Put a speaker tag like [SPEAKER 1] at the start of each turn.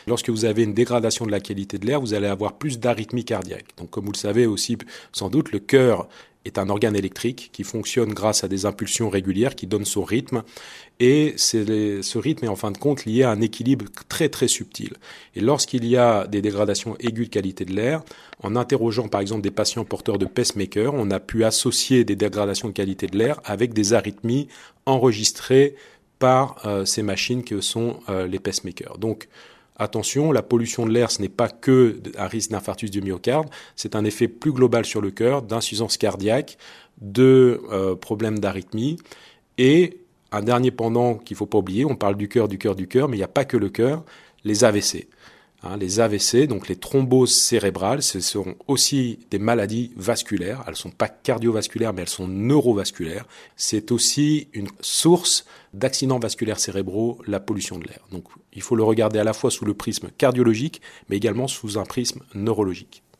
[SPEAKER 1] Lorsque vous avez une dégradation de la qualité de l'air, vous allez avoir plus d'arythmie cardiaque. Donc comme vous le savez aussi sans doute, le cœur est un organe électrique qui fonctionne grâce à des impulsions régulières qui donnent son rythme. Et ce rythme est en fin de compte lié à un équilibre très très subtil. Et lorsqu'il y a des dégradations aiguës de qualité de l'air, en interrogeant par exemple des patients porteurs de pacemaker, on a pu associer des dégradations de qualité de l'air avec des arythmies enregistrées par ces machines que sont les pacemakers. Donc attention, la pollution de l'air, ce n'est pas que un risque d'infarctus du myocarde, c'est un effet plus global sur le cœur, d'insuffisance cardiaque, de problèmes d'arythmie. Et un dernier pendant qu'il ne faut pas oublier, on parle du cœur, mais il n'y a pas que le cœur, les AVC. Les AVC, donc les thromboses cérébrales, ce sont aussi des maladies vasculaires. Elles ne sont pas cardiovasculaires, mais elles sont neurovasculaires. C'est aussi une source d'accidents vasculaires cérébraux, la pollution de l'air. Donc il faut le regarder à la fois sous le prisme cardiologique, mais également sous un prisme neurologique.